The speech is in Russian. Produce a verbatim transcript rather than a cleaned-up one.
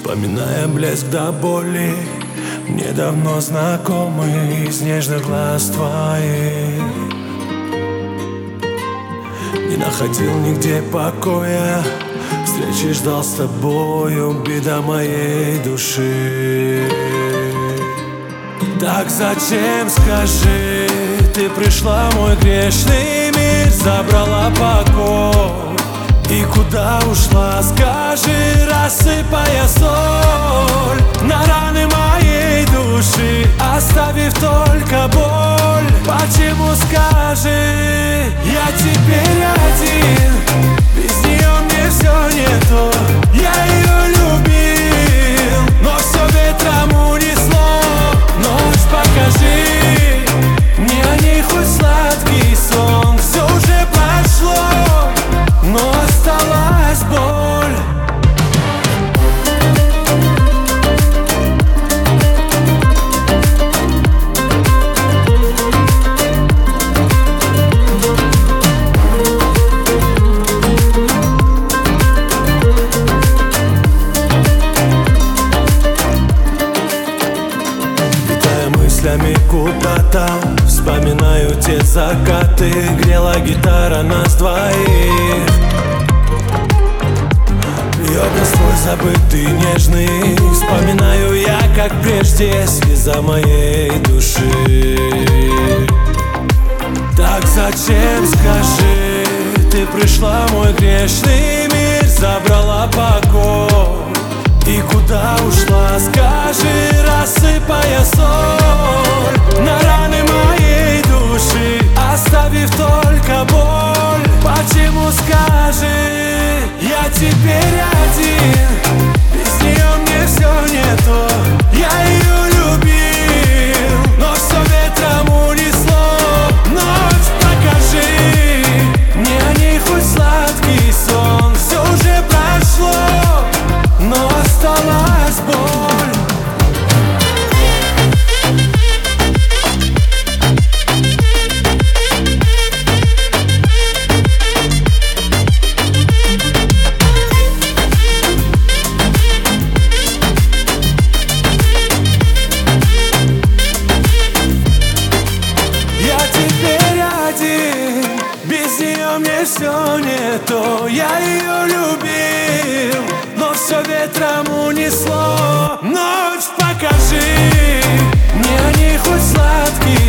Вспоминая блеск до боли, мне давно знакомый из нежных глаз твоих. Не находил нигде покоя, встречи ждал с тобою, беда моей души. Так зачем, скажи, ты пришла в мой грешный мир, забрала покой? И куда ушла, скажи, рассыпая соль на раны моей души, оставив только боль? Почему, скажи, я теперь один, без нее мне все не то. Я ее любил, но все ветром унесло. Ночь, покажи мне о ней хоть сладкий сон. Все уже прошло, но осталась боль. Летая мыслями куда-то, вспоминаю те закаты, грела гитара нас двоих. И образ твой забытый, нежный, вспоминаю я, как прежде, слеза моей души. Так зачем, скажи, ты пришла в мой грешный мир, забрала покой? И куда ушла, скажи, рассыпая соль на раны моей души, оставив только боль? Почему, скажи, я теперь один, без нее мне все не то. Я ее любил, но все ветром унесло. Ночь, покажи мне о ней хоть сладкий сон. Все уже прошло, но осталась боль. Я теперь один, без нее мне все не то. Я ее любил, но все ветром унесло. Ночь, покажи мне о ней хоть сладкий